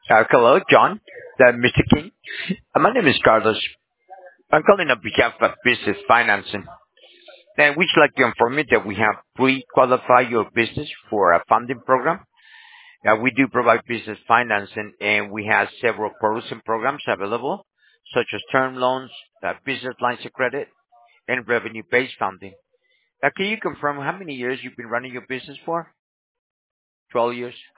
Hello, John, Mr. King. My name is Carlos. I'm calling on behalf of Business Financing. And we'd like to inform you that we have pre-qualified your business for a funding program. We do provide business financing, and we have several products and programs available, such as term loans, business lines of credit, and revenue-based funding. Can you confirm how many years you've been running your business for? 12 years.